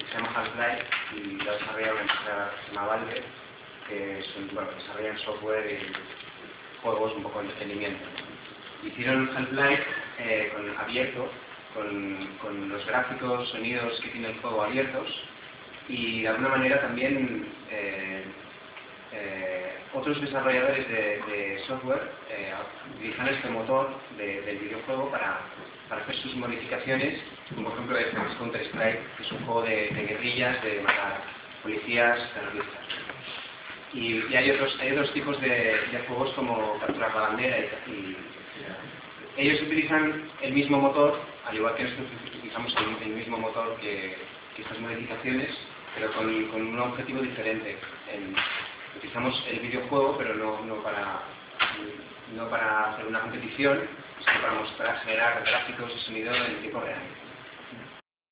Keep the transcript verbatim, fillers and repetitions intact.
se llama Half-Life y lo desarrolla una empresa que se llama Valve, que son, bueno, desarrollan software y juegos un poco de entretenimiento. Hicieron Half-Life eh, con, abierto, con, con los gráficos, sonidos que tiene el juego abiertos, y de alguna manera también eh, eh, otros desarrolladores de, de software eh, utilizan este motor de, del videojuego para, para hacer sus modificaciones, como por ejemplo este Counter-Strike, que es un juego de, de guerrillas, de matar policías, terroristas. Y, y hay, otros, hay otros tipos de, de juegos como capturar la bandera y, y ellos utilizan el mismo motor, al igual que nosotros utilizamos el, el mismo motor que, que estas modificaciones, pero con, con un objetivo diferente. En, utilizamos el videojuego, pero no, no, para, no para hacer una competición, sino para mostrar, generar gráficos y sonido en tiempo real.